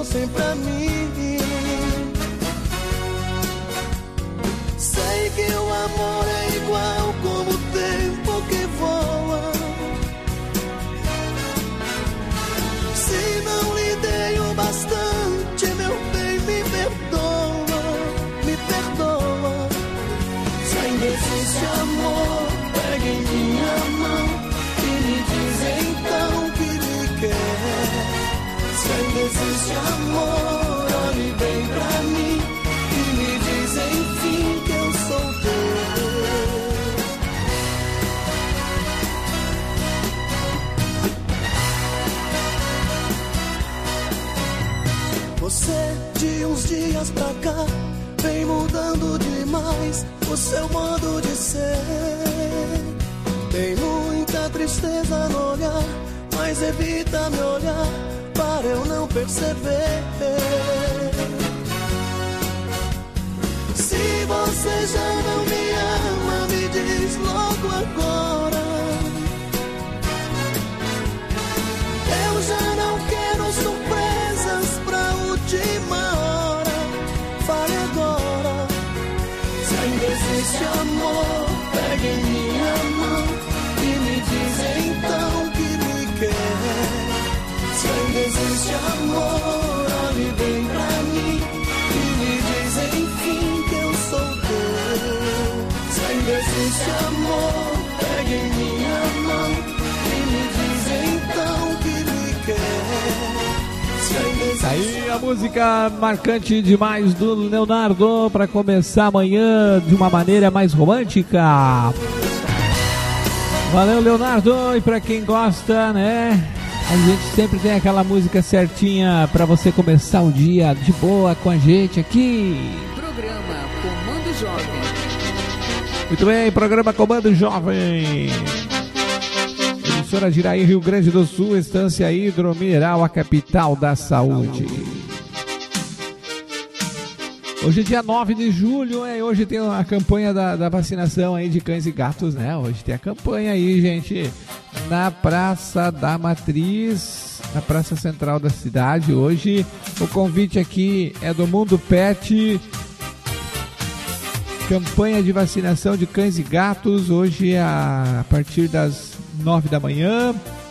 sempre a mim. Sei que o amor é igual como o tempo que voa. Se não lhe dei o bastante, meu bem, me perdoa, me perdoa. Se ainda existe amor, pegue em minha mão e me diz então que me quer. Se ainda existe amor, olhe bem pra mim e me diz enfim que eu sou teu. Você de uns dias pra cá vem mudando demais o seu modo de ser. Tem muita tristeza no olhar, mas evita me olhar para eu não perceber. Se você já não me ama, me diz logo agora. Eu já não quero surpresas pra última hora. Fale agora. Se ainda existe amor, pegue em minha mão e me diz então que me quer. Se ainda existe amor, olhe bem pra mim e me diz enfim que eu sou teu. Se ainda existe amor, pegue em minha mão e me diz então que me quer. Se ainda existe aí a música marcante demais do Leonardo para começar amanhã de uma maneira mais romântica. Valeu, Leonardo, e para quem gosta, né? A gente sempre tem aquela música certinha para você começar o dia de boa com a gente aqui. Programa Comando Jovem. Muito bem, programa Comando Jovem. Emissora Jiraí, Rio Grande do Sul, Estância Hidromineral, a capital da saúde. Hoje é dia 9 de julho, hoje tem a campanha da vacinação aí de cães e gatos, né? Hoje tem a campanha aí, gente, na Praça da Matriz, na Praça Central da cidade. Hoje o convite aqui é do Mundo Pet, campanha de vacinação de cães e gatos, hoje a partir das 9 da manhã.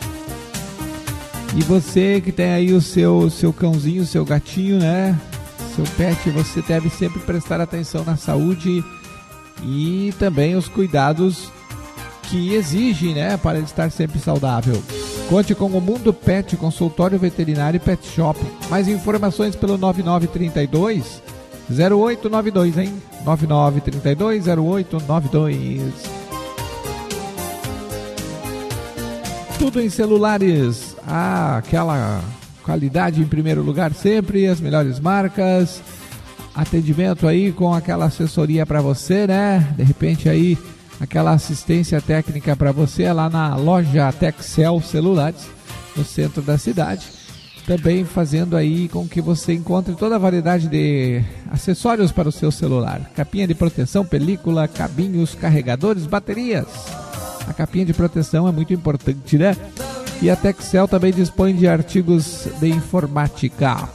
E você que tem aí o seu cãozinho, o seu gatinho, né? Seu pet, você deve sempre prestar atenção na saúde e também os cuidados que exigem, né, para ele estar sempre saudável. Conte com o Mundo Pet, consultório veterinário e pet shop. Mais informações pelo 9932 0892, hein? 9932 0892. Tudo em celulares, aquela qualidade em primeiro lugar sempre, as melhores marcas, atendimento aí com aquela assessoria para você, né? De repente aí aquela assistência técnica para você lá na loja Texel Celulares, no centro da cidade. Também fazendo aí com que você encontre toda a variedade de acessórios para o seu celular. Capinha de proteção, película, cabinhos, carregadores, baterias. A capinha de proteção é muito importante, né? E a Texel também dispõe de artigos de informática.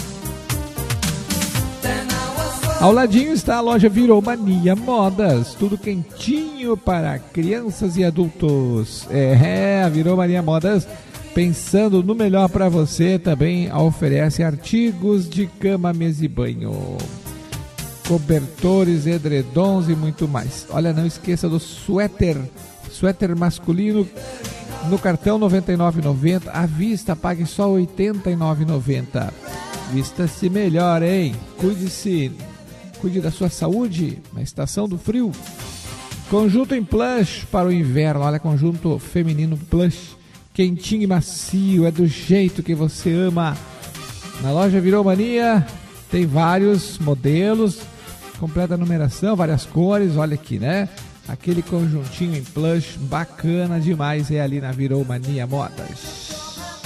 Ao ladinho está a loja Viromania Modas, tudo quentinho para crianças e adultos. A Viromania Modas, pensando no melhor para você, também oferece artigos de cama, mesa e banho, cobertores, edredons e muito mais. Olha, não esqueça do suéter masculino no cartão R$ 99,90, à vista pague só R$ 89,90. Vista-se melhor, hein? Cuide da sua saúde na estação do frio. Conjunto em plush para o inverno, olha, conjunto feminino plush, quentinho e macio, é do jeito que você ama. Na loja Viromania tem vários modelos, completa numeração, várias cores, olha aqui, né? Aquele conjuntinho em plush bacana demais é ali na Viromania Modas.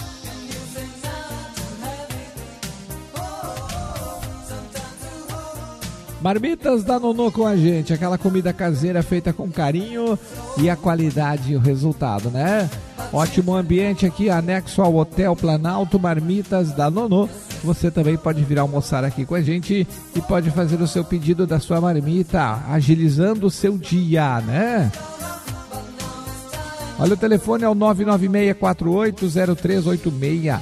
Marmitas da Nonô com a gente, aquela comida caseira feita com carinho e a qualidade e o resultado, né? Ótimo ambiente aqui, anexo ao Hotel Planalto. Marmitas da Nonô, você também pode vir almoçar aqui com a gente e pode fazer o seu pedido da sua marmita, agilizando o seu dia, né? Olha, o telefone é o 996480386,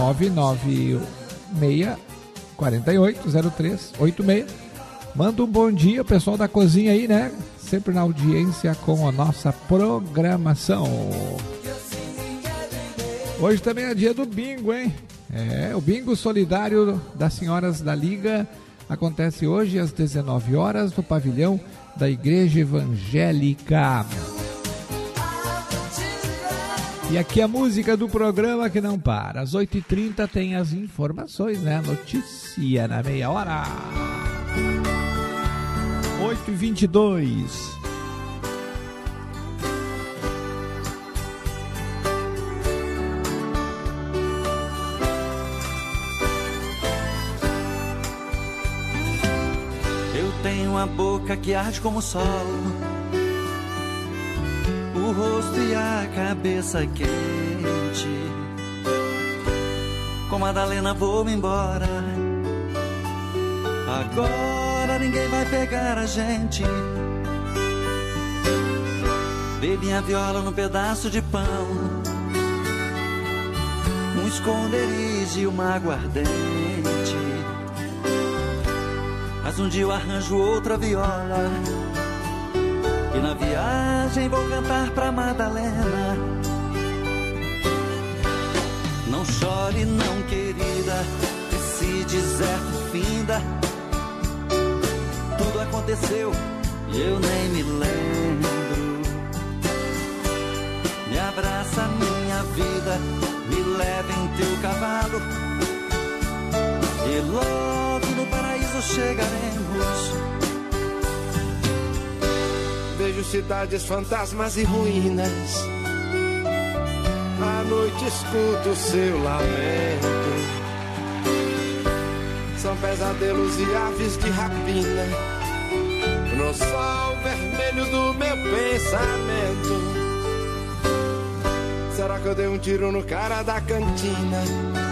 996480386. Manda um bom dia, o pessoal da cozinha aí, né? Sempre na audiência com a nossa programação. Hoje também é dia do bingo, hein? O bingo solidário das senhoras da Liga acontece hoje às 19 horas no pavilhão da Igreja Evangélica. E aqui a música do programa que não para. Às 8h30 tem as informações, né? Notícia na meia hora. 8h22. Eu tenho a boca que arde como o sol, o rosto e a cabeça quente. Com Madalena vou-me embora. Agora ninguém vai pegar a gente. Dei minha viola num pedaço de pão, um esconderijo e uma aguardente. Mas um dia eu arranjo outra viola e na viagem vou cantar pra Madalena. Não chore não, querida, esse deserto finda. Tudo aconteceu e eu nem me lembro. Me abraça minha vida, me leva em teu cavalo e logo no paraíso chegaremos. Vejo cidades, fantasmas e ruínas. À noite escuto seu lamento. São pesadelos e aves de rapina no sol vermelho do meu pensamento. Será que eu dei um tiro no cara da cantina?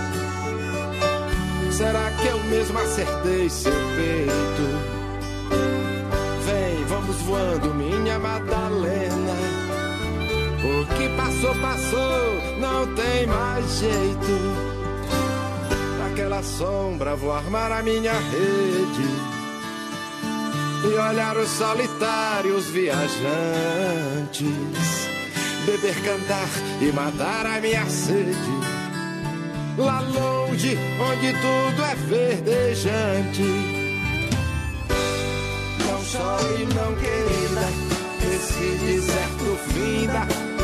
Será que eu mesmo acertei seu peito? Vem, vamos voando, minha Madalena. O que passou, passou, não tem mais jeito. Naquela sombra vou armar a minha rede e olhar os solitários viajantes, beber, cantar e matar a minha sede. Lá longe, onde tudo é verdejante. Não chore não, querida, esse deserto finda.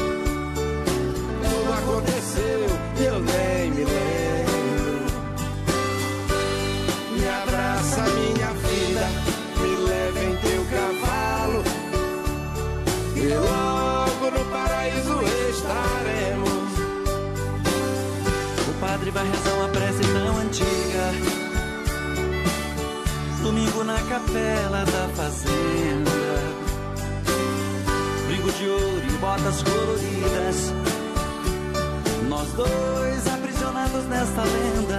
Tudo aconteceu e eu nem me lembro. Me abraça minha vida, me leva em teu cavalo e logo no paraíso estaremos. O padre vai rezar uma prece tão antiga, domingo na capela da fazenda. Brinco de ouro e botas coloridas, nós dois aprisionados nesta lenda.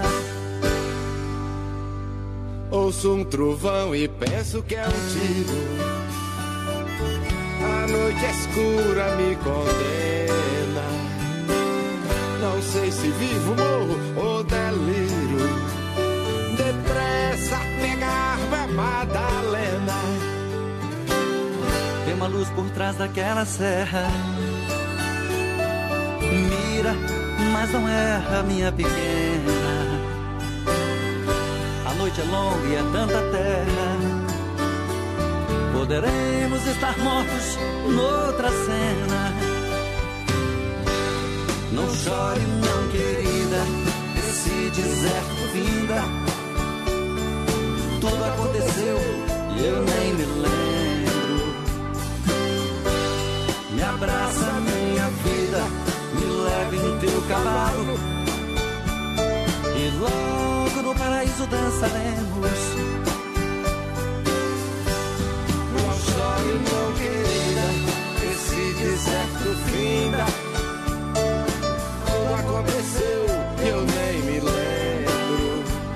Ouço um trovão e penso que é um tiro. A noite escura me condena. Não sei se vivo, morro ou deliro. Depressa, pega a arma, Madalena. Tem uma luz por trás daquela serra. Mira, mas não erra, minha pequena. A noite é longa e é tanta terra. Poderemos estar mortos noutra cena. Não chore não, querida, esse deserto finda. Tudo aconteceu e eu nem me lembro. Me abraça minha vida, me leve em teu cavalo e logo no paraíso dançaremos. Não chore não, querida, esse deserto finda. Tudo aconteceu e eu nem me lembro.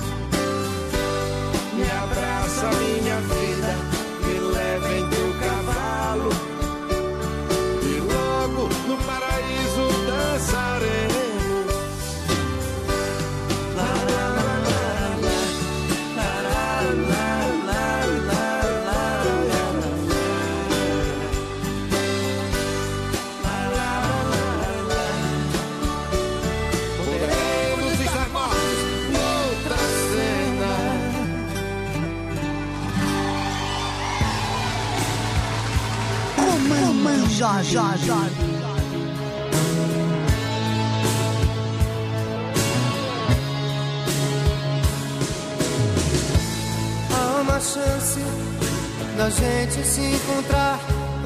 Há uma chance da gente se encontrar.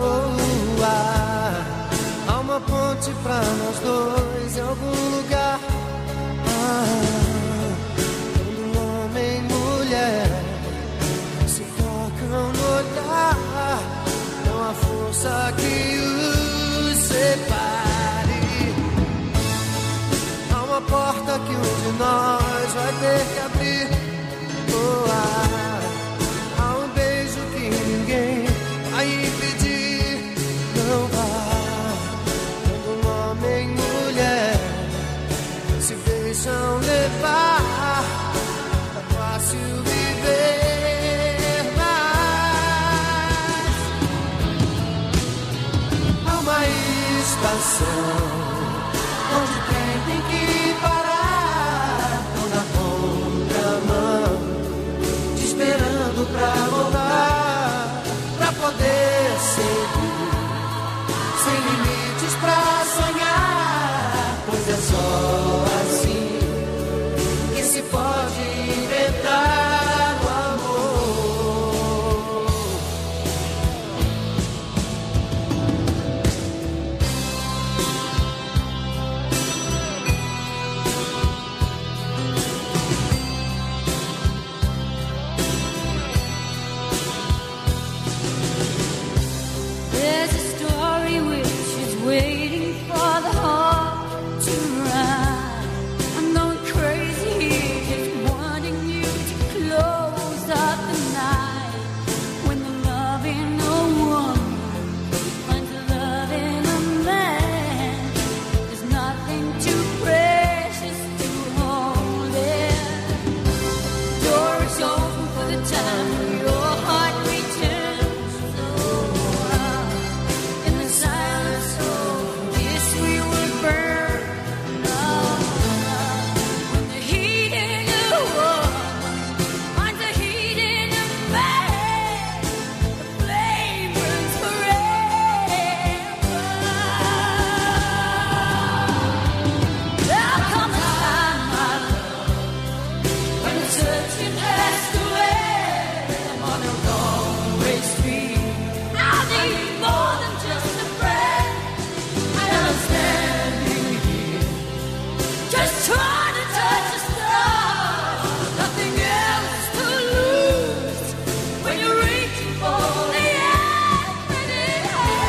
Há uma ponte pra nós dois em algum lugar. Quando homem e mulher se tocam no olhar, não há força que os separe. Há uma porta que um de nós vai ter que abrir. Há um beijo que ninguém vai impedir. Não vá. Quando um homem e mulher se deixam levar, é fácil viver, mas há uma estação onde quem tem que parar, tô na contramão, te esperando pra voltar, pra poder seguir, sem limites pra sonhar, pois é só assim que se pode inventar o amor. There's a story which is waiting for the heart to run. I'm going crazy here, just wanting you to close up the night. When the love in a woman finds the love in a man, there's nothing too precious to hold it. The door is open for the time when your heart returns. In the silence of this we will burn. When the heat in a woman finds the heat in a man, the flame burns forever. There'll come a time, my love, when the searching has to end. I'm on a one-way street. I need more than just a friend. And I'm standing here, just trying to touch a star. Nothing else to lose when you're reaching for the infinite.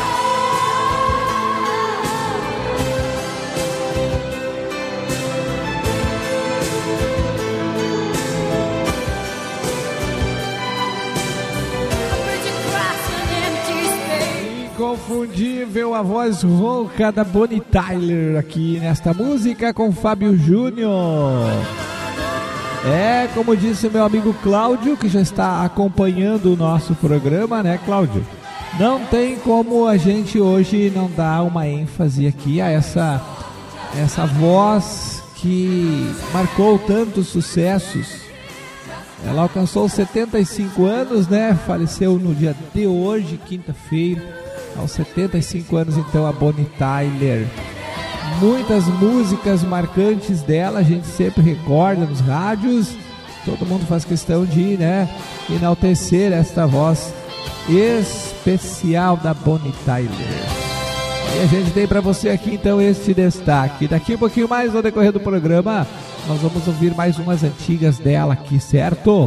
A bridge across an empty space. Inconfundível a voz rouca da Bonnie Tyler aqui nesta música com Fábio Júnior. É, como disse meu amigo Cláudio, que já está acompanhando o nosso programa, né, Cláudio? Não tem como a gente hoje não dar uma ênfase aqui a essa voz que marcou tantos sucessos. Ela alcançou 75 anos, né? Faleceu no dia de hoje, quinta-feira, aos 75 anos, então, a Bonnie Tyler. Muitas músicas marcantes dela, a gente sempre recorda nos rádios. Todo mundo faz questão de, né, enaltecer esta voz especial da Bonnie Tyler. E a gente tem para você aqui, então, este destaque. Daqui um pouquinho mais, no decorrer do programa, nós vamos ouvir mais umas antigas dela aqui, certo?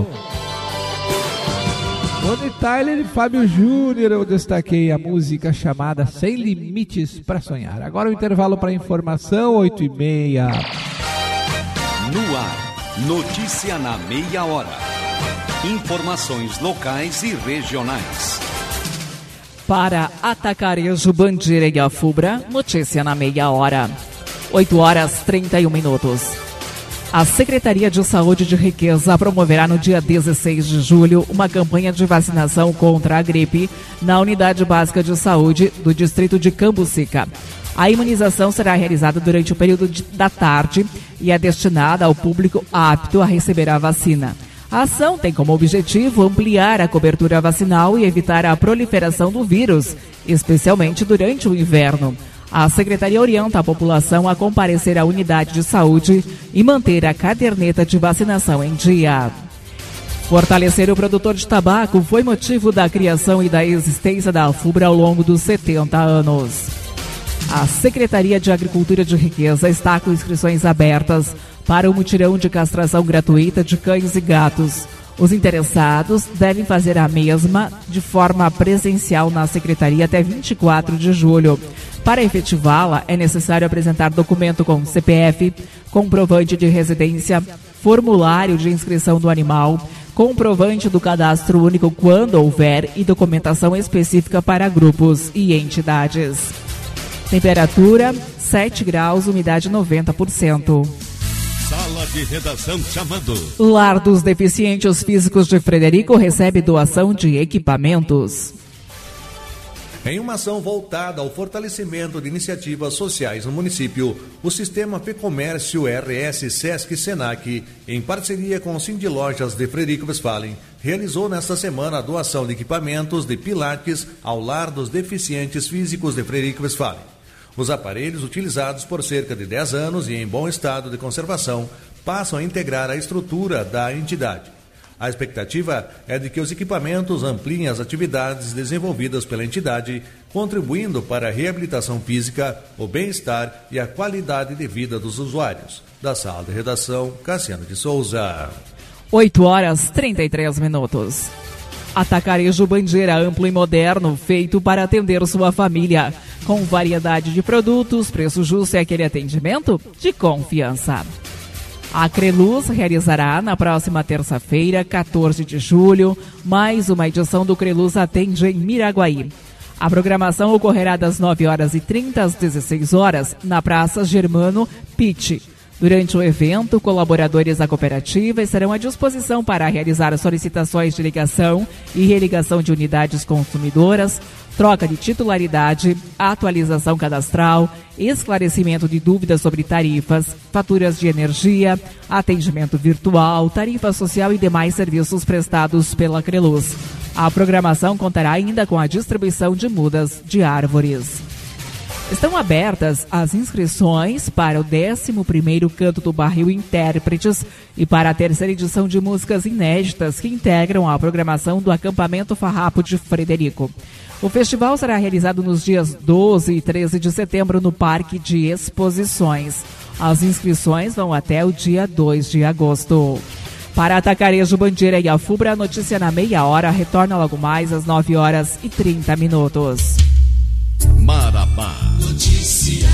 Bonnie Tyler e Fábio Júnior, eu destaquei a música chamada Sem Limites para Sonhar. Agora o intervalo para informação, 8h30. No ar, notícia na meia hora. Informações locais e regionais. Para Atacarejo Bandeira e Afubra, notícia na meia hora. 8h31. A Secretaria de Saúde de Riqueza promoverá no dia 16 de julho uma campanha de vacinação contra a gripe na Unidade Básica de Saúde do Distrito de Cambucica. A imunização será realizada durante o período da tarde e é destinada ao público apto a receber a vacina. A ação tem como objetivo ampliar a cobertura vacinal e evitar a proliferação do vírus, especialmente durante o inverno. A Secretaria orienta a população a comparecer à unidade de saúde e manter a caderneta de vacinação em dia. Fortalecer o produtor de tabaco foi motivo da criação e da existência da AFUBRA ao longo dos 70 anos. A Secretaria de Agricultura de Riqueza está com inscrições abertas para o mutirão de castração gratuita de cães e gatos. Os interessados devem fazer a mesma de forma presencial na Secretaria até 24 de julho. Para efetivá-la, é necessário apresentar documento com CPF, comprovante de residência, formulário de inscrição do animal, comprovante do cadastro único quando houver e documentação específica para grupos e entidades. Temperatura 7 graus, umidade 90%. Sala de redação chamando. Lar dos Deficientes Físicos de Frederico recebe doação de equipamentos. Em uma ação voltada ao fortalecimento de iniciativas sociais no município, o Sistema Fecomércio RS Sesc Senac, em parceria com o Cindy Lojas de Frederico Westphalen, realizou nesta semana a doação de equipamentos de pilates ao Lar dos Deficientes Físicos de Frederico Westphalen. Os aparelhos, utilizados por cerca de 10 anos e em bom estado de conservação, passam a integrar a estrutura da entidade. A expectativa é de que os equipamentos ampliem as atividades desenvolvidas pela entidade, contribuindo para a reabilitação física, o bem-estar e a qualidade de vida dos usuários. Da sala de redação, Cassiano de Souza. 8 horas 33 minutos. Atacarejo Bandeira amplo e moderno, feito para atender sua família. Com variedade de produtos, preço justo e aquele atendimento de confiança. A Creluz realizará na próxima terça-feira, 14 de julho, mais uma edição do Creluz Atende em Miraguaí. A programação ocorrerá das 9h30 às 16h na Praça Germano Pitti. Durante o evento, colaboradores da cooperativa estarão à disposição para realizar solicitações de ligação e religação de unidades consumidoras, troca de titularidade, atualização cadastral, esclarecimento de dúvidas sobre tarifas, faturas de energia, atendimento virtual, tarifa social e demais serviços prestados pela Creluz. A programação contará ainda com a distribuição de mudas de árvores. Estão abertas as inscrições para o 11º Canto do Barril Intérpretes e para a terceira edição de músicas inéditas que integram a programação do acampamento Farrapo de Frederico. O festival será realizado nos dias 12 e 13 de setembro no Parque de Exposições. As inscrições vão até o dia 2 de agosto. Para Atacarejo Bandeira e AFUBRA, a notícia na meia hora retorna logo mais às 9h30. Marabá. Notícia.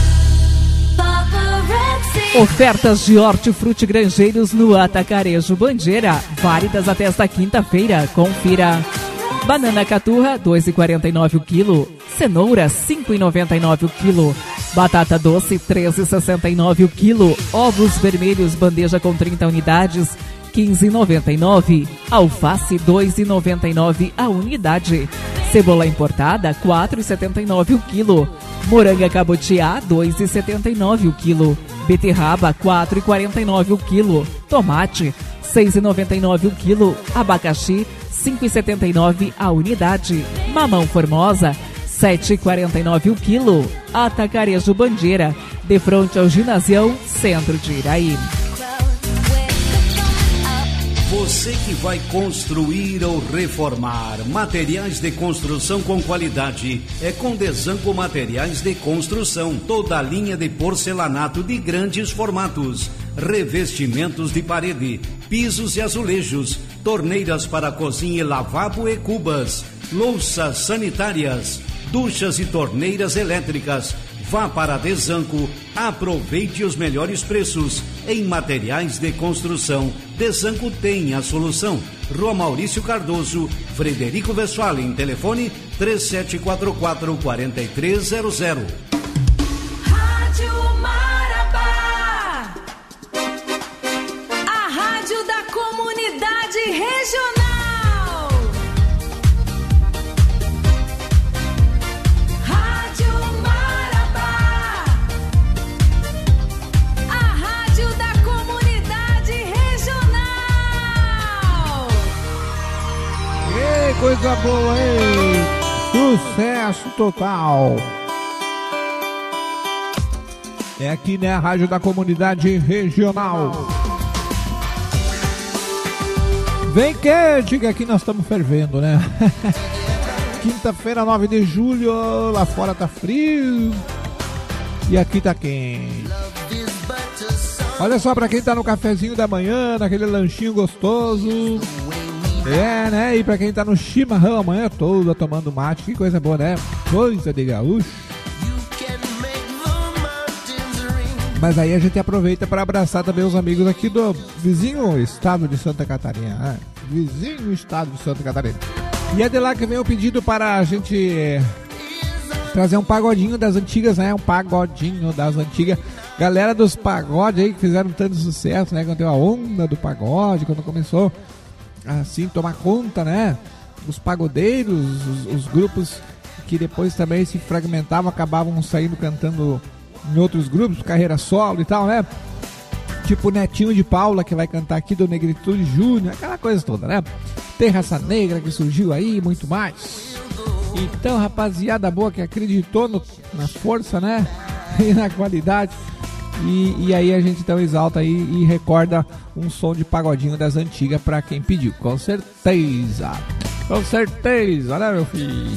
Ofertas de hortifruti Grangeiros no Atacarejo Bandeira, válidas até esta quinta-feira. Confira. Banana caturra, 2,49 o quilo. Cenoura, 5,99 o quilo. Batata doce, 13,69 o quilo. Ovos vermelhos, bandeja com 30 unidades, 15,99. Alface, 2,99 a unidade. Cebola importada, 4,79 o quilo. Moranga cabotiá, 2,79 o quilo. Beterraba, 4,49 o quilo. Tomate, 6,99 o quilo. Abacaxi, 5,79 a unidade. Mamão formosa, 7,49 o quilo. Atacarejo Bandeira, de frente ao Ginasião, centro de Iraí. Você que vai construir ou reformar, materiais de construção com qualidade é com Desanco Materiais de Construção. Toda a linha de porcelanato de grandes formatos, revestimentos de parede, pisos e azulejos, torneiras para cozinha e lavabo e cubas, louças sanitárias, duchas e torneiras elétricas. Vá para Desanco, aproveite os melhores preços em materiais de construção. Desanco tem a solução. Rua Maurício Cardoso, Frederico Westphalen, telefone 3744-4300. Rádio Marabá, a rádio da comunidade regional. coisa boa, hein? Sucesso total. É aqui, né, a Rádio da Comunidade Regional. Vem quente, que aqui nós estamos fervendo, né? Quinta-feira, 9 de julho, lá fora tá frio e aqui tá quente. Olha só, pra quem tá no cafezinho da manhã, naquele lanchinho gostoso, né? E pra quem tá no chimarrão a manhã toda tomando mate, que coisa boa, né? Coisa de gaúcho. Mas aí a gente aproveita para abraçar também os amigos aqui do vizinho estado de Santa Catarina, né? Vizinho estado de Santa Catarina. E é de lá que vem o pedido para a gente trazer um pagodinho das antigas, né? Um pagodinho das antigas. Galera dos pagodes aí que fizeram tanto sucesso, né? Quando deu a onda do pagode, quando começou assim tomar conta, né? Os pagodeiros, os grupos que depois também se fragmentavam, acabavam saindo cantando em outros grupos, carreira solo e tal, né? Tipo Netinho de Paula, que vai cantar aqui do Negritude Júnior, aquela coisa toda, né? Tem Raça Negra que surgiu aí, muito mais. Então, rapaziada boa que acreditou na força, né? E na qualidade. E aí a gente então exalta aí e recorda um som de pagodinho das antigas pra quem pediu, com certeza. Com certeza, né, meu filho?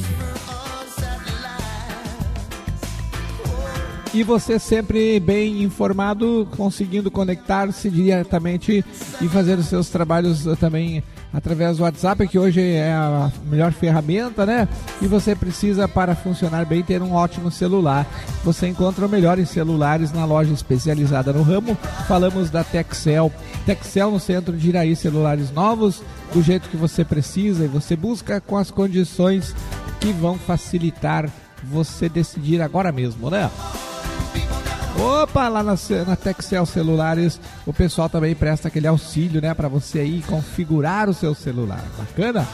E você sempre bem informado, conseguindo conectar-se diretamente e fazer os seus trabalhos também através do WhatsApp, que hoje é a melhor ferramenta, né? E você precisa, para funcionar bem, ter um ótimo celular. Você encontra o melhor em celulares na loja especializada no ramo. Falamos da Texel. Texel no centro de Iraí, celulares novos, do jeito que você precisa, e você busca com as condições que vão facilitar você decidir agora mesmo, né? Opa, lá na Texel Celulares o pessoal também presta aquele auxílio, né, para você aí configurar o seu celular. Bacana?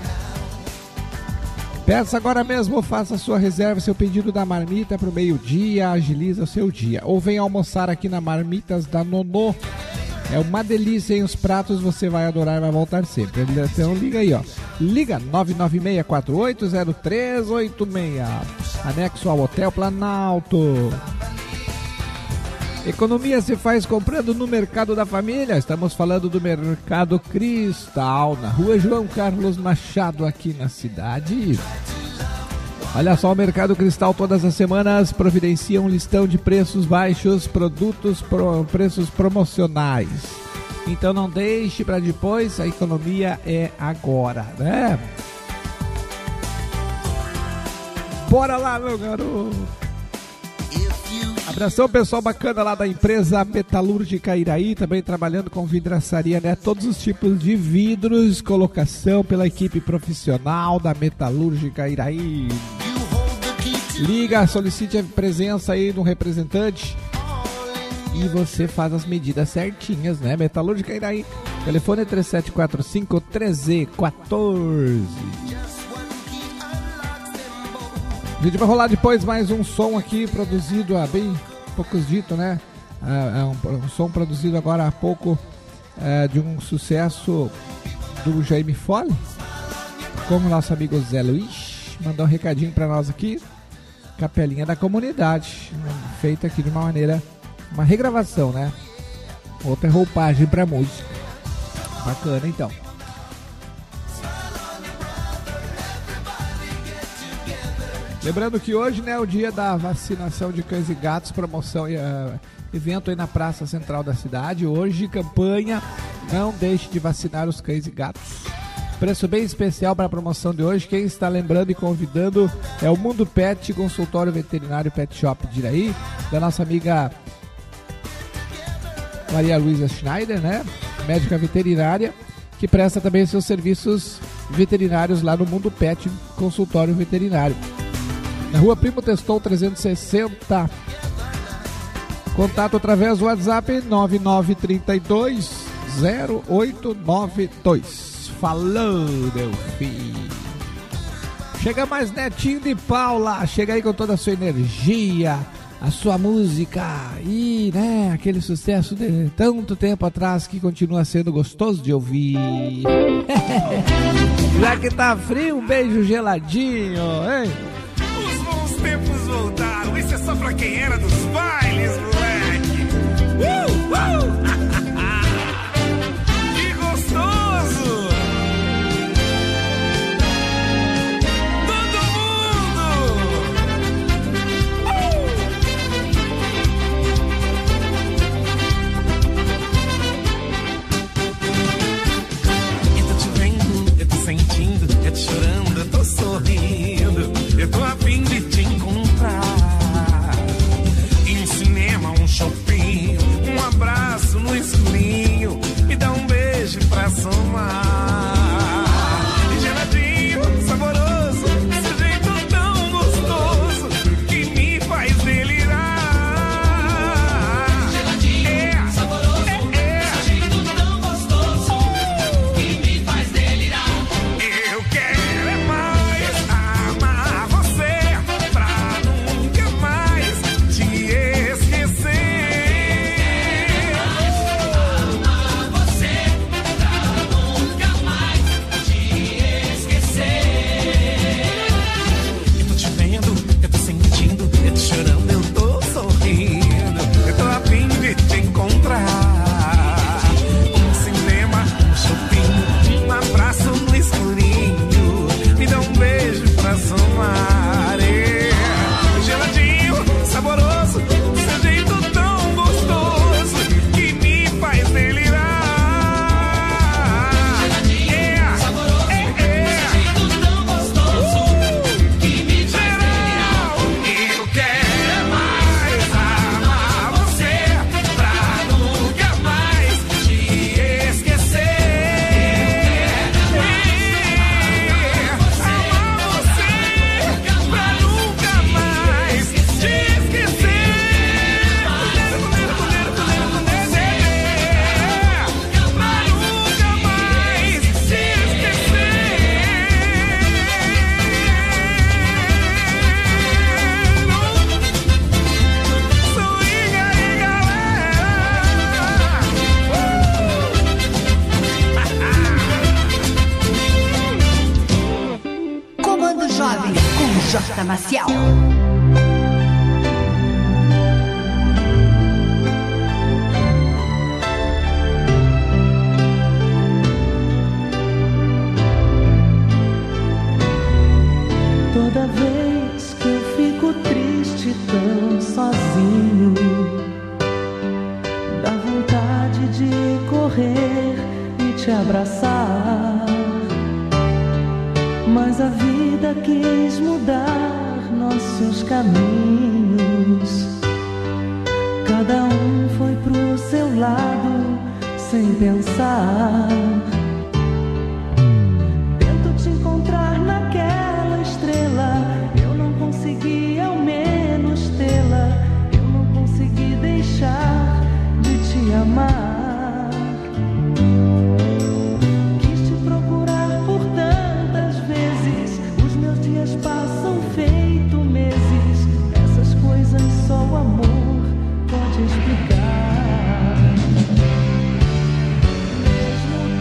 Peça agora mesmo, faça sua reserva, seu pedido da marmita para o meio-dia, agiliza o seu dia. Ou venha almoçar aqui na Marmitas da Nonô. É uma delícia, hein? Os pratos você vai adorar e vai voltar sempre. Então liga aí, ó. Liga 996480386. Anexo ao Hotel Planalto. Economia se faz comprando no Mercado da Família. Estamos falando do Mercado Cristal, na Rua João Carlos Machado, aqui na cidade. Olha só, o Mercado Cristal todas as semanas providencia um listão de preços baixos, produtos, preços promocionais. Então não deixe para depois, a economia é agora, né? Bora lá, meu garoto! Abração, pessoal bacana lá da empresa Metalúrgica Iraí, também trabalhando com vidraçaria, né? Todos os tipos de vidros, colocação pela equipe profissional da Metalúrgica Iraí. Liga, solicite a presença aí de um representante e você faz as medidas certinhas, né? Metalúrgica Iraí, telefone 3745-1314. A gente vai rolar depois mais um som aqui produzido há bem poucos dias, né? Um som produzido agora há pouco de um sucesso do Jaime Foley, como nosso amigo Zé Luiz mandou um recadinho para nós aqui. Capelinha da Comunidade, feita aqui de uma maneira, uma regravação, né? Outra roupagem para música. Bacana, então. Lembrando que hoje, né, é o dia da vacinação de cães e gatos, promoção e evento aí na Praça Central da cidade. Hoje, campanha, não deixe de vacinar os cães e gatos. Preço bem especial para a promoção de hoje. Quem está lembrando e convidando é o Mundo Pet, consultório veterinário Pet Shop de Iraí, da nossa amiga Maria Luísa Schneider, né, médica veterinária, que presta também seus serviços veterinários lá no Mundo Pet, consultório veterinário. Na Rua Primo Testou 360. Contato através do WhatsApp 9932-0892. Falou, meu filho. Chega mais Netinho de Paula. Chega aí com toda a sua energia. a sua música e, né, aquele sucesso de tanto tempo atrás que continua sendo gostoso de ouvir. Já que tá frio, um beijo geladinho, hein? Os bons tempos voltaram, isso é só pra quem era dos bailes, moleque. Que gostoso! Todo mundo! Eu tô te vendo, eu tô sentindo, eu tô chorando, eu tô sorrindo, eu tô a fim de te encontrar. Em um cinema, um shopping, um abraço no escurinho, me dá um beijo pra somar. E geladinho, saboroso, esse jeito tão gostoso que me faz delirar. Geladinho, saboroso, esse jeito tão gostoso que me faz delirar. Eu quero é mais amar você pra nunca mais te esquecer. Amar você pra nunca mais te esquecer. Eu tô te vendo, eu tô sentindo, eu tô chorando, eu tô sorrindo, eu tô a fim de te encontrar. Um cinema, um shopping, um abraço no escurinho, me dá um beijo pra somar. Geladinho, saboroso, seu jeito tão gostoso que me faz delirar. Geladinho, saboroso, seu jeito tão gostoso que me faz delirar. Eu quero mais amar você pra nunca mais te esquecer. Amar você pra nunca mais te esquecer. Pra nunca mais te esquecer. Swinga aí, galera. Comando Jovem com J. Maciel. Toda vez que eu fico triste, tão sozinho, dá vontade de correr e te abraçar. Mas a vida quis mudar nossos caminhos. Cada um foi pro seu lado sem pensar. Tento te encontrar naquela estrela, eu não consegui ao menos tê-la. Eu não consegui deixar de te amar. Quis te procurar por tantas vezes, os meus dias passam feito meses. Essas coisas só o amor pode explicar. Mesmo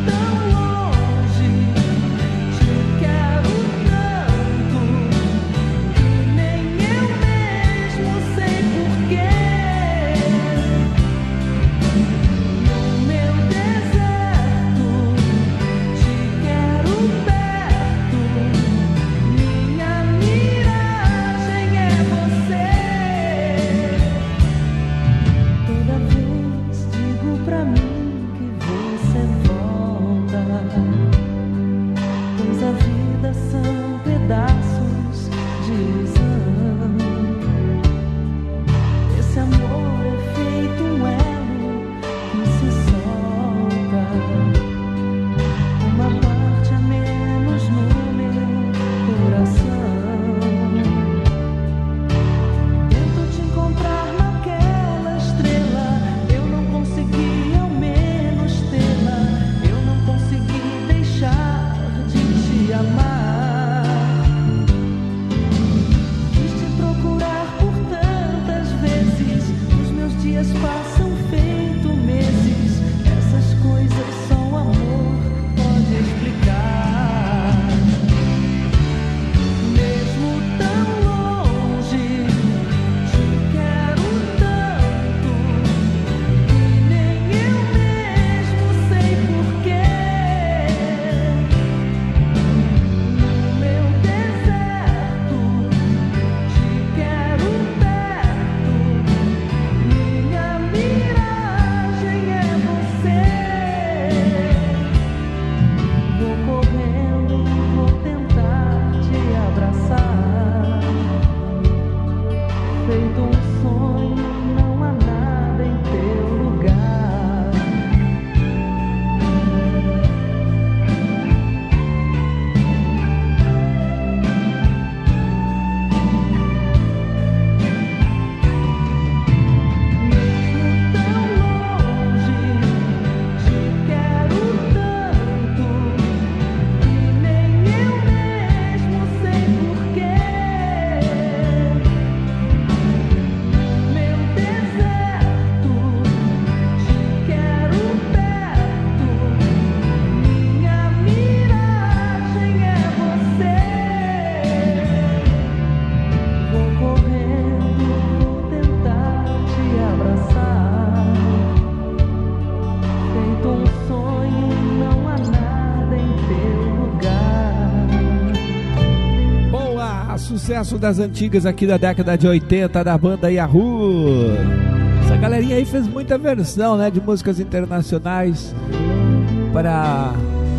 sucesso das antigas aqui da década de 80 da banda Yahoo. Essa galerinha aí fez muita versão, né, de músicas internacionais para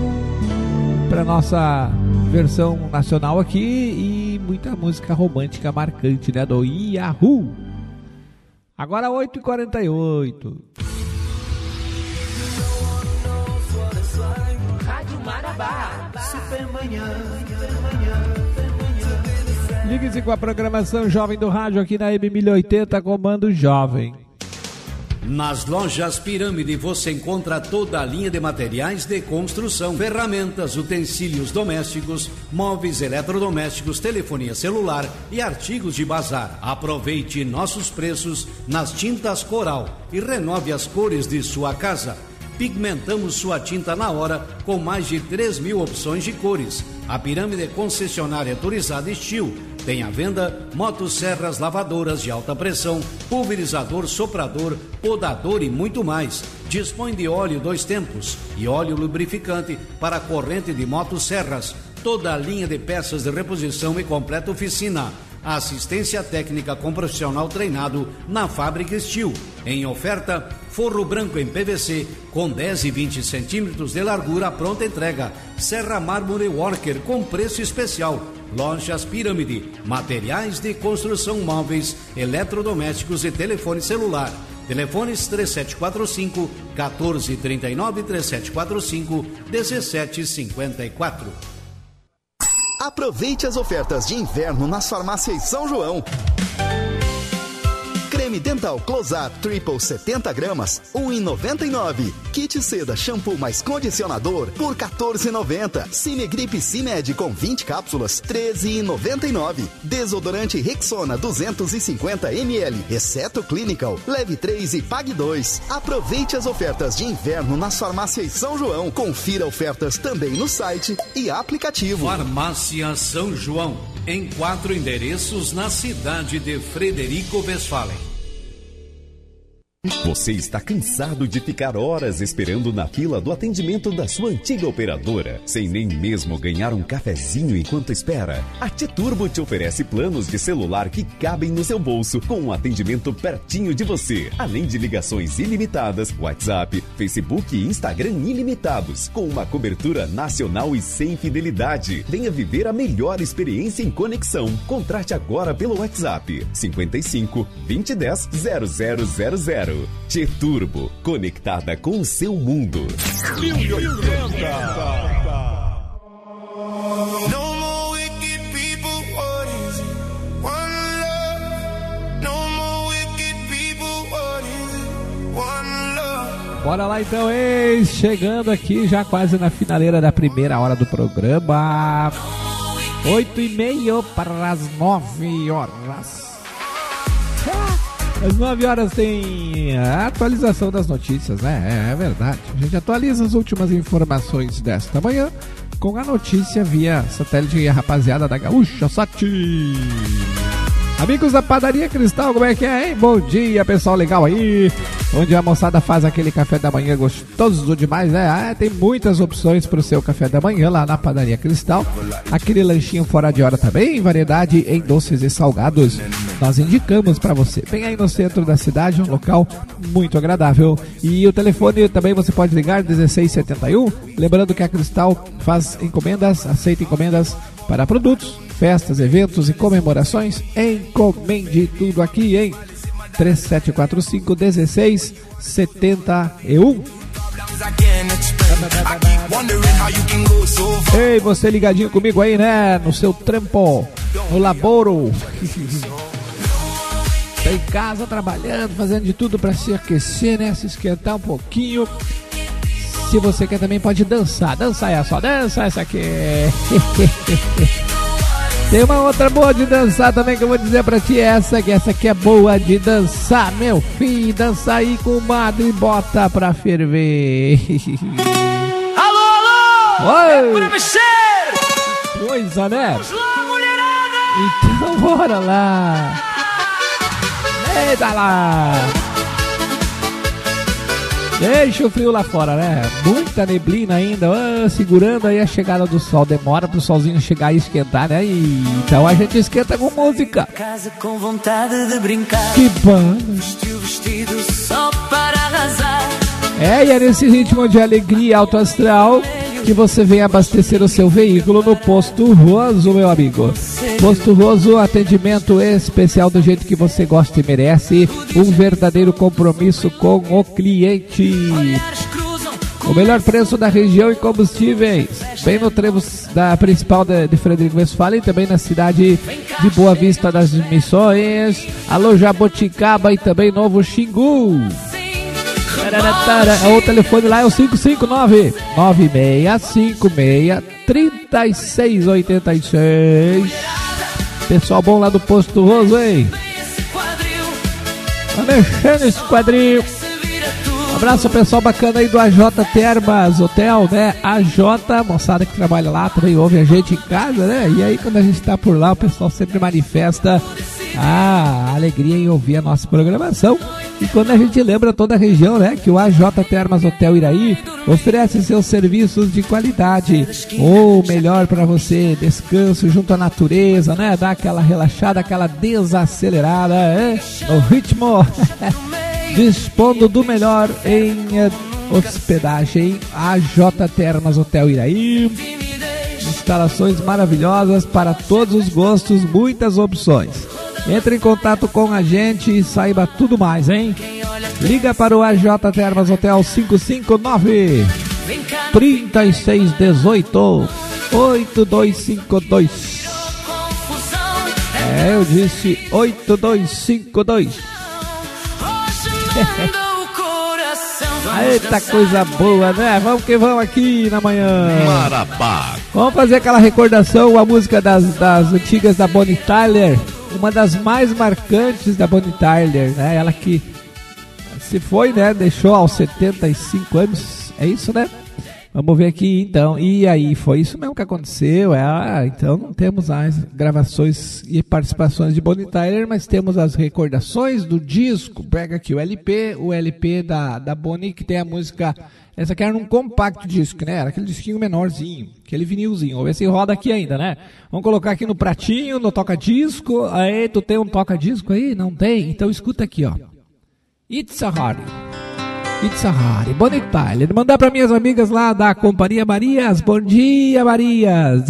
nossa versão nacional aqui e muita música romântica marcante, né, do Yahoo. Agora 8h48. Rádio Marabá, Supermanhã. Ligue-se com a programação Jovem do Rádio aqui na M1080, comando Jovem. Nas lojas Pirâmide você encontra toda a linha de materiais de construção, ferramentas, utensílios domésticos, móveis eletrodomésticos, telefonia celular e artigos de bazar. Aproveite nossos preços nas tintas Coral e renove as cores de sua casa. Pigmentamos sua tinta na hora com mais de 3.000 opções de cores. A Pirâmide é concessionária autorizada Steel. Tem à venda motosserras, lavadoras de alta pressão, pulverizador, soprador, podador e muito mais. Dispõe de óleo 2 tempos e óleo lubrificante para a corrente de motosserras. Toda a linha de peças de reposição e completa oficina. Assistência técnica com profissional treinado na Fábrica Steel. Em oferta, forro branco em PVC com 10 e 20 centímetros de largura, pronta entrega. Serra Mármore Worker com preço especial. Lojas Pirâmide, materiais de construção móveis, eletrodomésticos e telefone celular. Telefones 3745 1439 3745 1754. Aproveite as ofertas de inverno nas farmácias São João. Creme dental Close-Up Triple 70 gramas, R$1,99. Kit seda shampoo mais condicionador por R$14,90. Cinegrip Cimed com 20 cápsulas, R$13,99. Desodorante Rexona 250 ml, exceto Clinical, leve 3 e pague 2. Aproveite as ofertas de inverno nas farmácias São João. Confira ofertas também no site e aplicativo. Farmácia São João, em 4 endereços na cidade de Frederico Westphalen. Você está cansado de ficar horas esperando na fila do atendimento da sua antiga operadora, sem nem mesmo ganhar um cafezinho enquanto espera? A T-Turbo te oferece planos de celular que cabem no seu bolso, com um atendimento pertinho de você, além de ligações ilimitadas, WhatsApp, Facebook e Instagram ilimitados, com uma cobertura nacional e sem fidelidade. Venha viver a melhor experiência em conexão. Contrate agora pelo WhatsApp 55 2010 0000. T-Turbo, conectada com o seu mundo. 1080. Bora lá então, ex, chegando aqui já quase na finaleira da primeira hora do programa. 8h30 para as 9 horas. Às 9 horas tem a atualização das notícias, né? É verdade. A gente atualiza as últimas informações desta manhã com a notícia via satélite e a rapaziada da Gaúcha Sat. Amigos da Padaria Cristal, como é que é, hein? Bom dia, pessoal legal aí. Onde a moçada faz aquele café da manhã gostoso demais, né? Tem muitas opções para o seu café da manhã lá na Padaria Cristal. Aquele lanchinho fora de hora também, variedade em doces e salgados. Nós indicamos para você. Vem aí no centro da cidade, um local muito agradável. E o telefone também você pode ligar, 1671. Lembrando que a Cristal faz encomendas, aceita encomendas para produtos, festas, eventos e comemorações. Encomende tudo aqui, hein? 3745-1671. Ei, você ligadinho comigo aí, né? No seu trampo, no laboro. Tá em casa trabalhando, fazendo de tudo para se aquecer, né? Se esquentar um pouquinho. Se você quer também pode dançar. Dança é só, dança essa aqui. Tem uma outra boa de dançar também que eu vou dizer pra ti, essa aqui é boa de dançar, meu filho, dança aí com o madre e bota pra ferver. Alô, alô! Oi! É pra mexer! Coisa, né? Vamos lá, mulherada! Então bora lá! Eita lá! Deixa o frio lá fora, né? Muita neblina ainda, segurando aí a chegada do sol. Demora pro solzinho chegar e esquentar, né? E então a gente esquenta com música. Casa com vontade de brincar. Que banda! Vestiu o vestido só para arrasar. E é nesse ritmo de alegria alto astral que você vem abastecer o seu veículo no Posto Roso, meu amigo. Posto Roso, atendimento especial do jeito que você gosta e merece. Um verdadeiro compromisso com o cliente. O melhor preço da região em combustíveis. Bem no trevo da principal de Frederico Westphalen, também na cidade de Boa Vista das Missões. Alô Jaboticaba e também Novo Xingu. O telefone lá é o 559-9656-3686. Pessoal bom lá do Posto Roso, hein? Tá mexendo esse quadril. Um abraço ao pessoal bacana aí do AJ Termas Hotel, né? AJ, moçada que trabalha lá, também ouve a gente em casa, né? E aí quando a gente tá por lá, o pessoal sempre manifesta a alegria em ouvir a nossa programação. E quando a gente lembra toda a região, né, que o AJ Termas Hotel Iraí oferece seus serviços de qualidade, ou melhor para você, descanso junto à natureza, né, dá aquela relaxada, aquela desacelerada, no ritmo, dispondo do melhor em hospedagem. AJ Termas Hotel Iraí, instalações maravilhosas para todos os gostos, muitas opções. Entre em contato com a gente e saiba tudo mais, hein? Liga para o AJ Termas Hotel 559-3618-8252. Eu disse 8252. Eita, coisa boa, né? Vamos que vamos aqui na manhã. Marabá. Vamos fazer aquela recordação, a música das antigas da Bonnie Tyler. Uma das mais marcantes da Bonnie Tyler, né? Ela que se foi, né? Deixou aos 75 anos, é isso, né? Vamos ver aqui, então. E aí, foi isso mesmo que aconteceu. Então não temos as gravações e participações de Bonnie Tyler, mas temos as recordações do disco. Pega aqui o LP da Bonnie, que tem a música... Essa aqui era num compacto disco, né? Era aquele disquinho menorzinho, aquele vinilzinho. Vamos ver se roda aqui ainda, né? Vamos colocar aqui no pratinho, no toca-disco. Aí, tu tem um toca-disco aí? Não tem? Então escuta aqui, ó. It's a Hardy. It's a Hardy. Bonnie Tyler. Mandar para minhas amigas lá da Companhia Marias. Bom dia, Marias.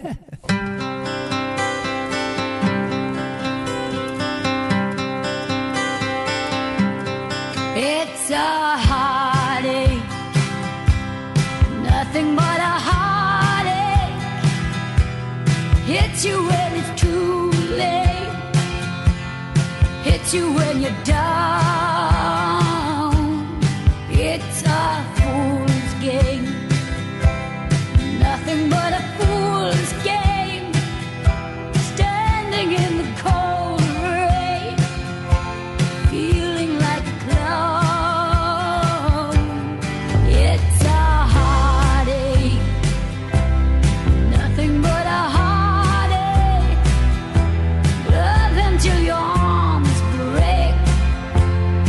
It's a heartache, nothing but a heartache. Hits you when it's too late, hits you when you're down. It's a fool's game, nothing but a fool's game. Standing in the cold rain, feeling like a clown. It's a heartache, nothing but a heartache. Love until your arms break,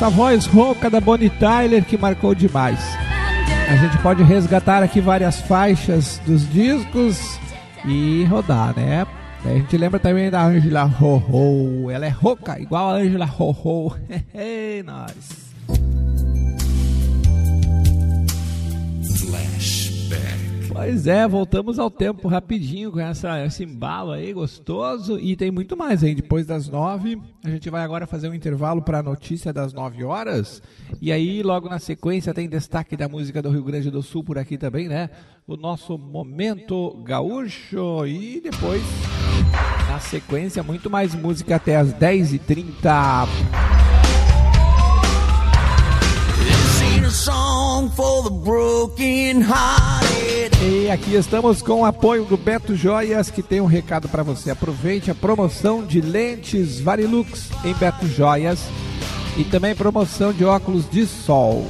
essa voz rouca da Bonnie Tyler que marcou demais. A gente pode resgatar aqui várias faixas dos discos e rodar, né? A gente lembra também da Angela Ho-Ho. Ela é rouca, igual a Angela Ho-Ho. Nós. Flashback. Pois é, voltamos ao tempo rapidinho com esse embalo aí gostoso. E tem muito mais aí. Depois das 9, a gente vai agora fazer um intervalo para a notícia das 9 horas. E aí, logo na sequência, tem destaque da música do Rio Grande do Sul por aqui também, né? O nosso Momento Gaúcho. E depois, na sequência, muito mais música até as 10h30. E aqui estamos com o apoio do Beto Joias, que tem um recado para você. Aproveite a promoção de lentes Varilux em Beto Joias e também promoção de óculos de sol.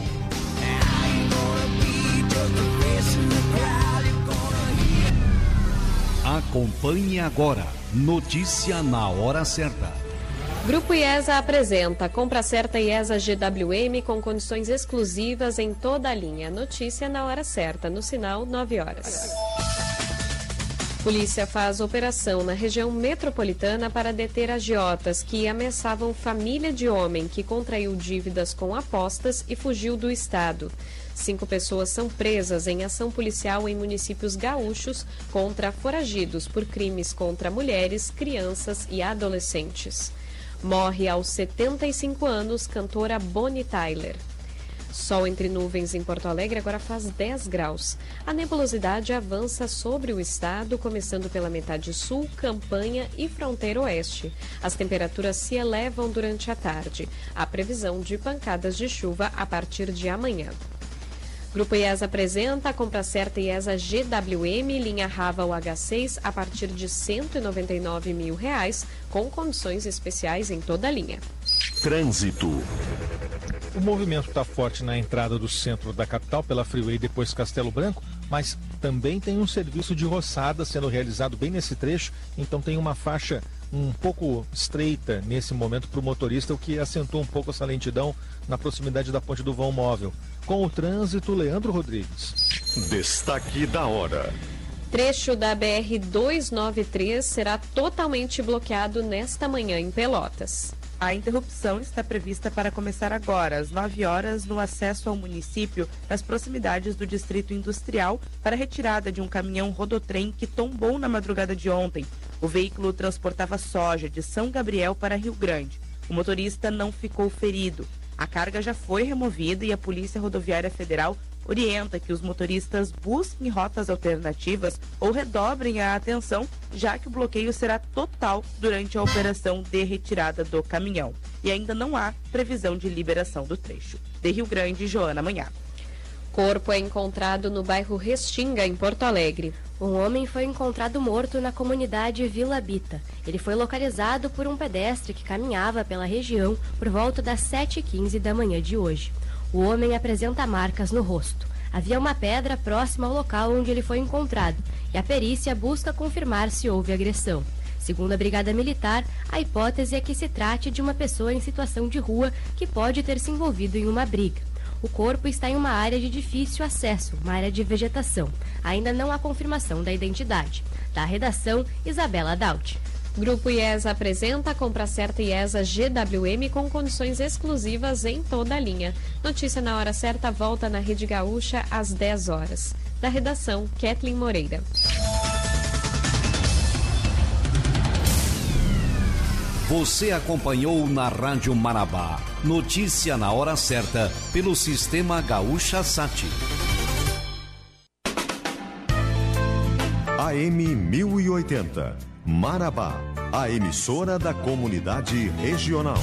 Acompanhe agora Notícia na Hora Certa. Grupo IESA apresenta Compra Certa IESA GWM com condições exclusivas em toda a linha. Notícia na hora certa, no sinal 9 horas. Polícia faz operação na região metropolitana para deter agiotas que ameaçavam família de homem que contraiu dívidas com apostas e fugiu do estado. 5 pessoas são presas em ação policial em municípios gaúchos contra foragidos por crimes contra mulheres, crianças e adolescentes. Morre aos 75 anos cantora Bonnie Tyler. Sol entre nuvens em Porto Alegre agora faz 10 graus. A nebulosidade avança sobre o estado, começando pela metade sul, campanha e fronteira oeste. As temperaturas se elevam durante a tarde. Há previsão de pancadas de chuva a partir de amanhã. Grupo IESA apresenta a Compra Certa IESA GWM, linha Raval H6, a partir de R$ 199 mil, com condições especiais em toda a linha. Trânsito. O movimento está forte na entrada do centro da capital, pela Freeway depois Castelo Branco, mas também tem um serviço de roçada sendo realizado bem nesse trecho, então tem uma faixa um pouco estreita nesse momento para o motorista, o que acentua um pouco essa lentidão na proximidade da ponte do vão móvel. Com o trânsito, Leandro Rodrigues. Destaque da hora. Trecho da BR-293 será totalmente bloqueado nesta manhã em Pelotas. A interrupção está prevista para começar agora, às 9 horas, no acesso ao município, nas proximidades do Distrito Industrial, para a retirada de um caminhão rodotrem que tombou na madrugada de ontem. O veículo transportava soja de São Gabriel para Rio Grande. O motorista não ficou ferido. A carga já foi removida e a Polícia Rodoviária Federal orienta que os motoristas busquem rotas alternativas ou redobrem a atenção, já que o bloqueio será total durante a operação de retirada do caminhão. E ainda não há previsão de liberação do trecho. De Rio Grande, Joana Manhã. Corpo é encontrado no bairro Restinga, em Porto Alegre. Um homem foi encontrado morto na comunidade Vila Bita. Ele foi localizado por um pedestre que caminhava pela região por volta das 7h15 da manhã de hoje. O homem apresenta marcas no rosto. Havia uma pedra próxima ao local onde ele foi encontrado e a perícia busca confirmar se houve agressão. Segundo a Brigada Militar, a hipótese é que se trate de uma pessoa em situação de rua que pode ter se envolvido em uma briga. O corpo está em uma área de difícil acesso, uma área de vegetação. Ainda não há confirmação da identidade. Da redação, Isabela Daut. Grupo IESA apresenta a Compra Certa IESA GWM com condições exclusivas em toda a linha. Notícia na hora certa volta na Rede Gaúcha às 10 horas. Da redação, Kathleen Moreira. Você acompanhou na Rádio Marabá. Notícia na hora certa pelo Sistema Gaúcha Sat. AM 1080. Marabá, a emissora da comunidade regional.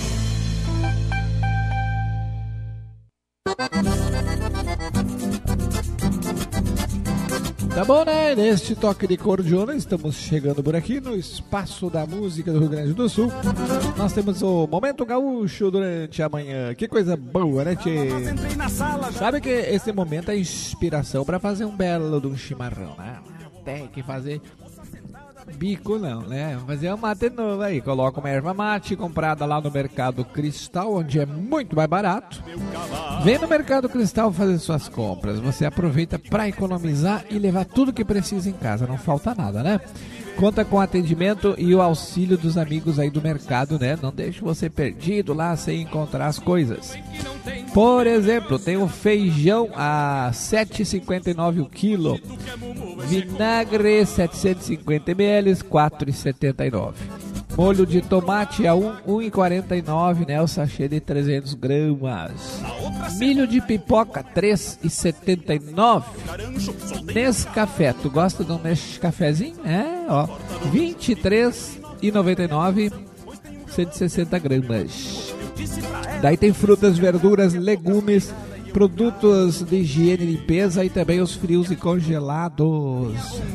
Tá bom, né? Neste toque de cordiona, estamos chegando por aqui no Espaço da Música do Rio Grande do Sul. Nós temos o Momento Gaúcho durante a manhã. Que coisa boa, né, tchê? Sabe que esse momento é inspiração para fazer um belo de um chimarrão, né? Tem que fazer bico não, né? Vamos fazer um mate novo aí. Coloca uma erva mate comprada lá no Mercado Cristal, onde é muito mais barato. Vem no Mercado Cristal fazer suas compras. Você aproveita para economizar e levar tudo que precisa em casa. Não falta nada, né? Conta com atendimento e o auxílio dos amigos aí do mercado, né? Não deixe você perdido lá sem encontrar as coisas. Por exemplo, tem o feijão a R$ 7,59 o quilo. Vinagre 750 ml, R$ 4,79. Molho de tomate a R$ 1,49, né? O sachê de 300 gramas. Milho de pipoca, R$ 3,79. Nescafé, tu gosta de um Nescafézinho? É, ó, R$ 23,99, 160 gramas. Daí tem frutas, verduras, legumes, produtos de higiene e limpeza e também os frios e congelados.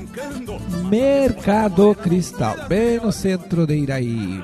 Mercado Cristal, bem no centro de Iraí.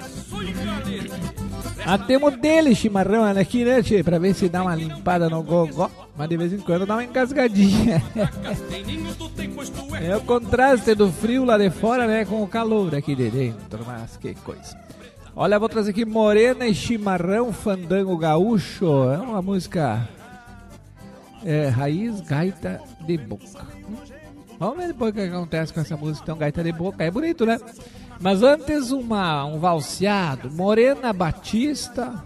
Temos dele chimarrão aqui, né, tchê? Pra ver se dá uma limpada no gogó. Mas de vez em quando dá uma engasgadinha. É o contraste do frio lá de fora, né, com o calor aqui de dentro. Mas que coisa. Olha, vou trazer aqui Morena e Chimarrão, Fandango Gaúcho. É uma música raiz, gaita de boca. Vamos ver depois o que acontece com essa música. Então, gaita de boca, é bonito, né? Mas antes um valseado, Moreno Batista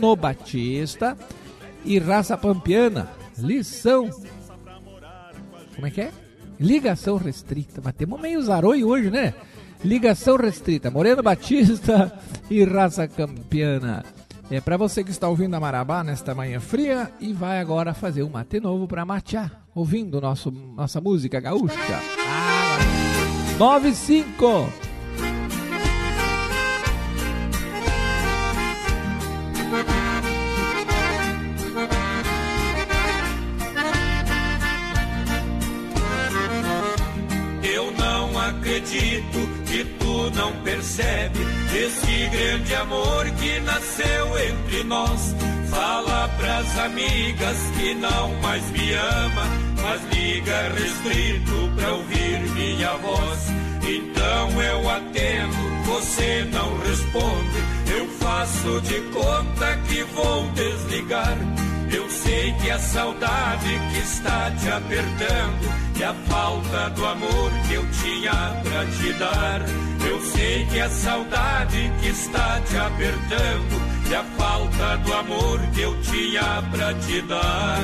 e Raça Pampiana, lição, como é que é? Ligação restrita, mas temos meio zaroi hoje, né? Ligação restrita, Moreno Batista e Raça Campiana. É para você que está ouvindo a Marabá nesta manhã fria e vai agora fazer um mate novo para matear, ouvindo nossa música gaúcha. 95. Eu não acredito que tu não percebe esse grande amor que nasceu entre nós. Fala pras amigas que não mais me ama, mas liga restrito pra ouvir minha voz. Então eu atendo, você não responde, eu faço de conta que vou desligar. Eu sei que a saudade que está te apertando, que a falta do amor que eu tinha pra te dar. Eu sei que a saudade que está te apertando, que a falta do amor que eu tinha pra te dar.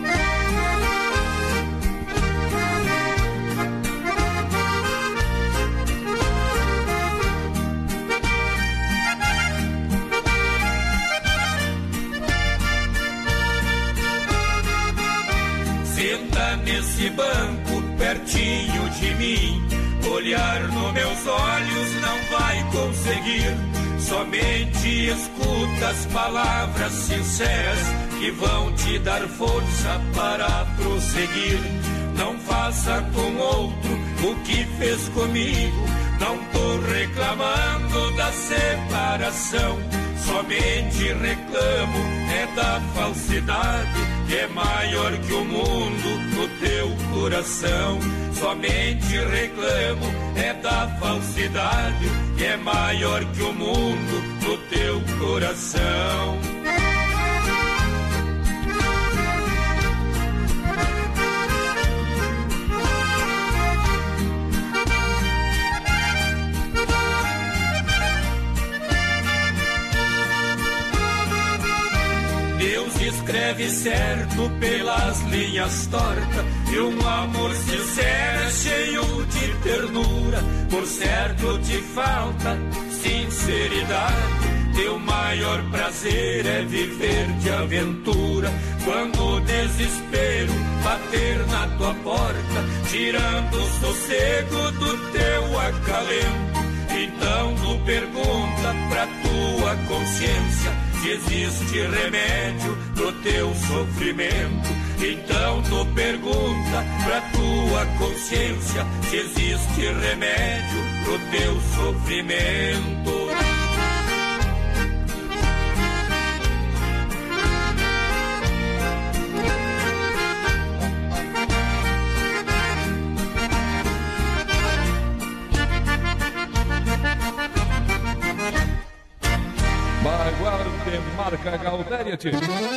Senta nesse banco pertinho de mim, olhar nos meus olhos não vai conseguir. Somente escuta as palavras sinceras que vão te dar força para prosseguir. Não faça com outro o que fez comigo, não tô reclamando da separação. Somente reclamo é da falsidade que é maior que o mundo no teu coração. Somente reclamo é da falsidade que é maior que o mundo no teu coração. Deus escreve certo pelas linhas tortas, e um amor sincero cheio de ternura. Por certo te falta sinceridade, teu maior prazer é viver de aventura. Quando o desespero bater na tua porta, tirando o sossego do teu acalento, então tu pergunta pra tua consciência se existe remédio pro teu sofrimento. Então tu pergunta pra tua consciência se existe remédio pro teu sofrimento. Toca Galdéria, tio.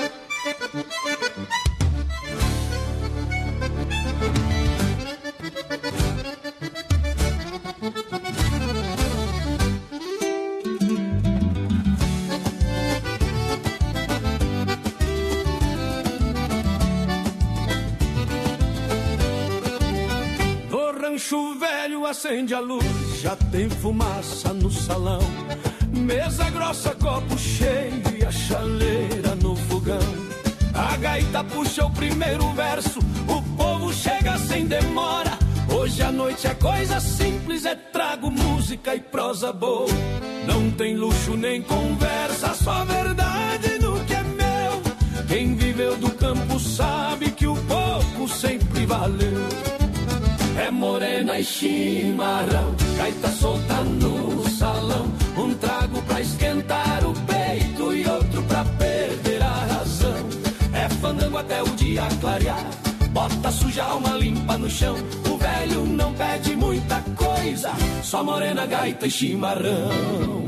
Rancho velho acende a luz, já tem fumaça no salão. Mesa grossa, copo cheio e a chaleira no fogão. A gaita puxa o primeiro verso, o povo chega sem demora. Hoje a noite é coisa simples, é trago, música e prosa boa. Não tem luxo nem conversa, só verdade no que é meu. Quem viveu do campo sabe que o pouco sempre valeu. É morena e chimarrão, gaita solta no salão. Um trago pra esquentar o peito e outro pra perder a razão. É fandango até o dia clarear, bota suja, alma limpa no chão. O velho não pede muita coisa, só morena, gaita e chimarrão.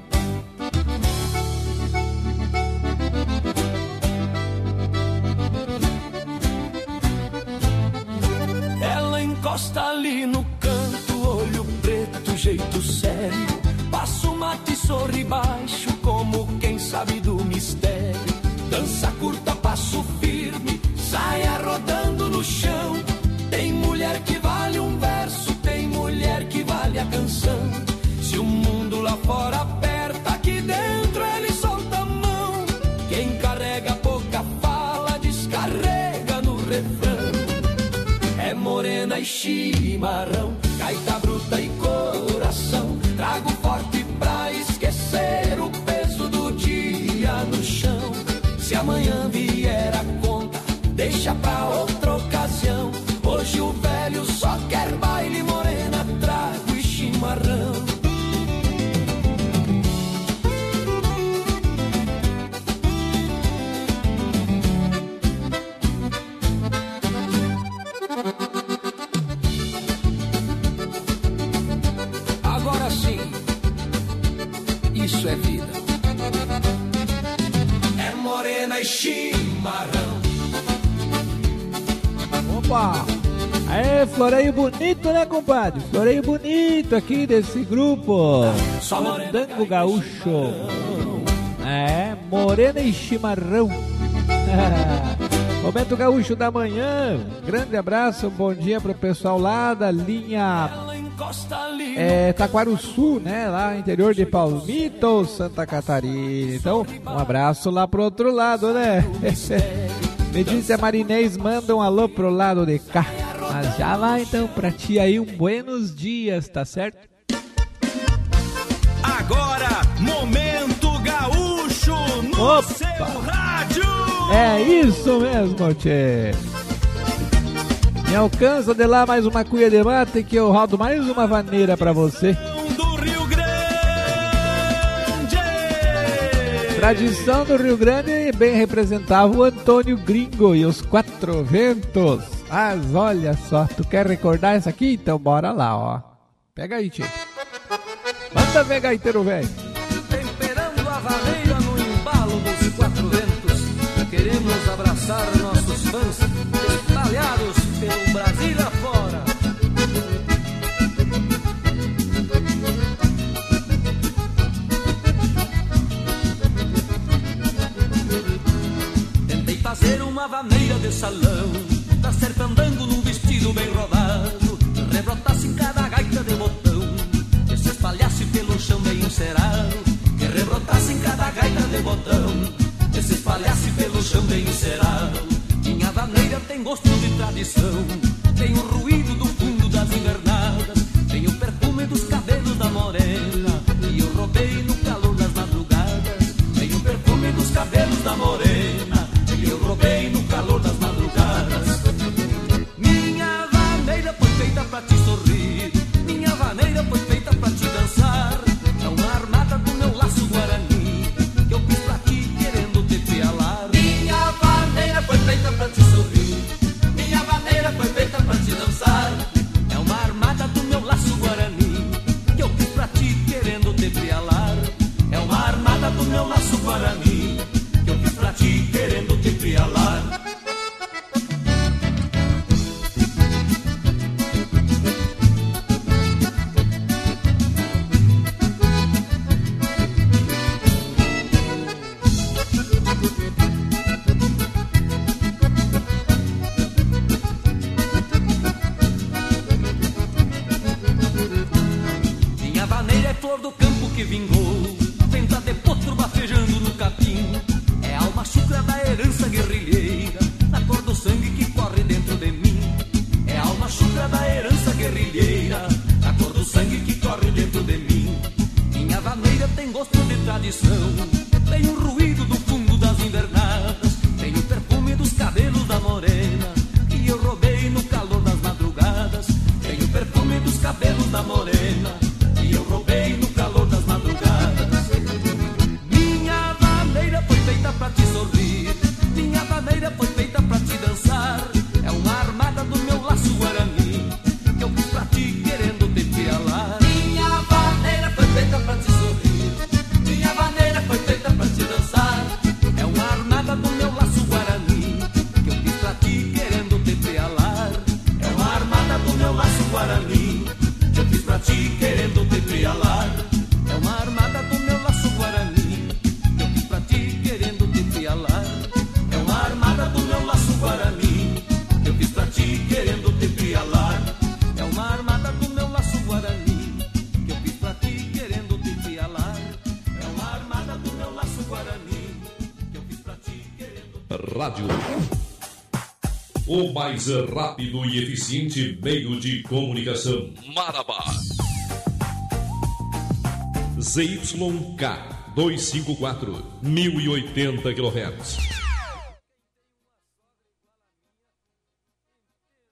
Encosta ali no canto, olho preto, jeito sério. Passa o mate e sorri baixo, como quem sabe do mistério. Dança curta, passo firme, saia rodando no chão. Tem mulher que vale um verso, tem mulher que vale a canção. Se o mundo lá fora aperta, aqui dentro ele solta a mão. Quem carrega pouca fala, descarrega no refrão. É morena e chimarrão, gaita bruta e coração. Trago forte pra esquecer o peso do dia no chão. Se amanhã vier a conta, deixa pra outra ocasião. Hoje o velho só quer baile, morena, trago e chimarrão. Agora sim, isso é vida. É morena e chimarrão. Opa! Aê, floreio bonito, né, compadre? Floreio bonito aqui desse grupo. Fandango Gaúcho. É, morena e chimarrão. Momento Gaúcho da manhã. Grande abraço, bom dia pro pessoal lá da linha Taquaruçu, né? Lá no interior de Palmito, Santa Catarina. Então, um abraço lá pro outro lado, né? Me disse a Marinês, manda um alô pro lado de cá. Mas já lá então pra ti aí, um buenos dias, tá certo? Agora, Momento Gaúcho no seu rádio. É isso mesmo, tchê. Me alcança de lá mais uma cuia de mate que eu rodo mais uma vaneira pra você. Do Rio Grande. Tradição do Rio Grande, bem representava o Antônio Gringo e os Quatro Ventos. Mas olha só, tu quer recordar isso aqui? Então bora lá, ó. Pega aí, tchê. Manda ver, gaiteiro velho. Temperando a vaneira no embalo dos Quatro Ventos, queremos abraçar nossos fãs espalhados pelo Brasil afora. Tentei fazer uma vaneira de salão, pra ser fandango num vestido bem rodado, rebrotasse em cada gaita de botão, que se espalhasse pelo chão bem encerado, que rebrotasse em cada gaita de botão, que se espalhasse pelo chão bem encerado. Minha vaneira tem gosto de tradição, tem o ruído do fundo das invernadas, tem o perfume dos cabelos da morena, e eu roubei no calor das madrugadas. Tem o perfume dos cabelos da morena, e eu roubei no calor das madrugadas. Minha vaneira foi feita pra te sorrir, minha vaneira foi feita pra te dançar. É uma armada do meu laço guarani, que eu fiz pra ti querendo te pialar. Minha vaneira foi feita pra te sorrir, minha vaneira foi feita pra te dançar. É uma armada do meu tradição. Tem o ruído do fundo das invernadas, tem o perfume dos cabelos da morena que eu roubei no calor das madrugadas. Tem o perfume dos cabelos da morena que eu roubei no calor das madrugadas. Minha vaneira foi feita pra te sorrir, minha vaneira foi feita pra te dançar. É uma armada do meu laço guarani que eu fiz pra ti querendo te pialar. Minha vaneira foi feita pra te sorrir, minha vaneira foi feita pra te dançar. É uma armada do meu laço guarani que eu fiz pra ti querendo te pialar. É uma armada do meu laço guarani que eu fiz pra ti querendo te pialar. É uma armada do meu laço guarani que eu fiz pra ti querendo te pialar. É uma armada do meu laço guarani que eu fiz pra ti querendo te pialar. É uma armada do meu laço guarani que eu fiz pra ti querendo te pialar. É uma armada do meu laço guarani que eu fiz pra ti querendo. Rádio. O mais rápido e eficiente meio de comunicação. Marabá. ZYK 254, 1080 kHz.